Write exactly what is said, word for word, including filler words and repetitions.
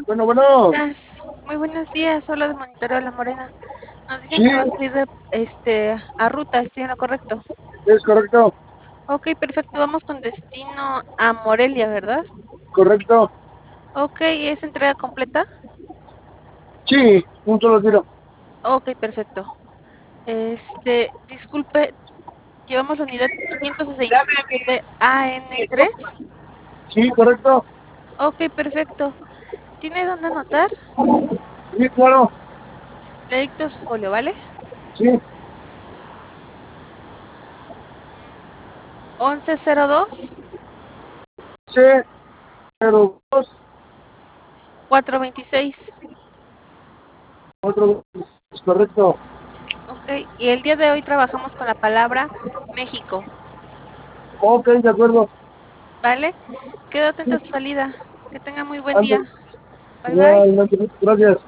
Bueno, bueno, Buenas, muy buenos días. Hola de Monitoreo La Morena. Nos dicen sí, que va a salir de, este, a ruta, ¿estoy en lo correcto? es correcto, Ok, perfecto. Vamos con destino a Morelia, ¿verdad? correcto. Ok, ¿es entrega completa? Sí, un solo tiro. Ok, perfecto. Este, disculpe, llevamos la unidad quinientos sesenta y siete A N tres. Sí, correcto. Ok, perfecto. ¿Tiene dónde anotar? Sí, claro. Le dicto su folio, ¿vale? Sí, Once cero dos C, cero, dos, cuatro veintiséis. cuatro, es correcto. Ok, y el día de hoy trabajamos con la palabra México, Ok, de acuerdo. ¿vale? Quedo atenta a su salida. Que tenga muy buen Ande, día. Bye bye. igual, gracias.